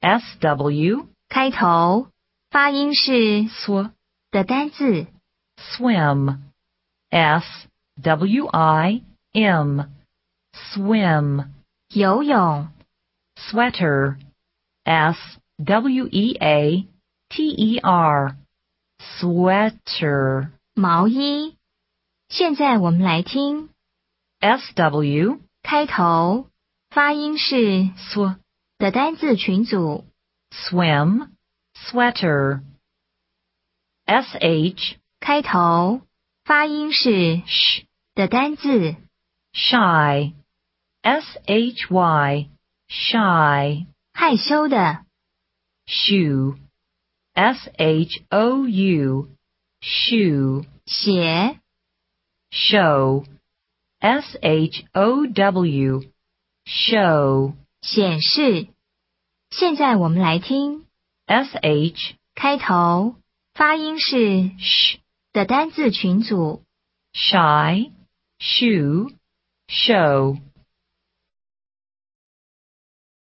SW 开头，发音是 sw 的单字。 swim SWIM swim 游泳， sweater SWEATER sweater 毛衣。现在我们来听 SW 开头，发音是 sw 的单字群组。 swim sweater SH 开头，发音是 sh 的单字。 shy SHY shy 害羞的， shoe SHOU shoe 写， show SHOW show 显示。现在我们来听 SH 开头，发音是 sh 的单字群组。 shy shoe show